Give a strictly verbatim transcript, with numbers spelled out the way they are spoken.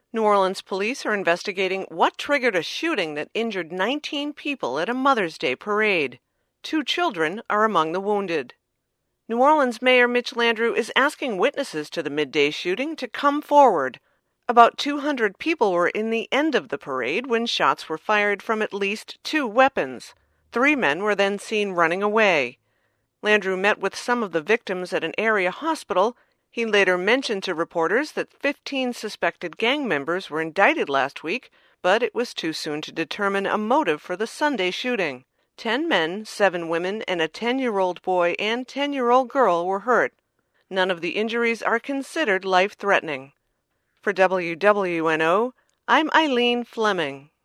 New Orleans police are investigating what triggered a shooting that injured nineteen people at a Mother's Day parade. Two children are among the wounded. New Orleans Mayor Mitch Landrieu is asking witnesses to the midday shooting to come forward. About two hundred people were in the end of the parade when shots were fired from at least two weapons. Three men were then seen running away. Landrieu met with some of the victims at an area hospital. He later mentioned to reporters that fifteen suspected gang members were indicted last week, but it was too soon to determine a motive for the Sunday shooting. Ten men, seven women, and a ten-year-old boy and ten-year-old girl were hurt. None of the injuries are considered life-threatening. For W W N O, I'm Eileen Fleming.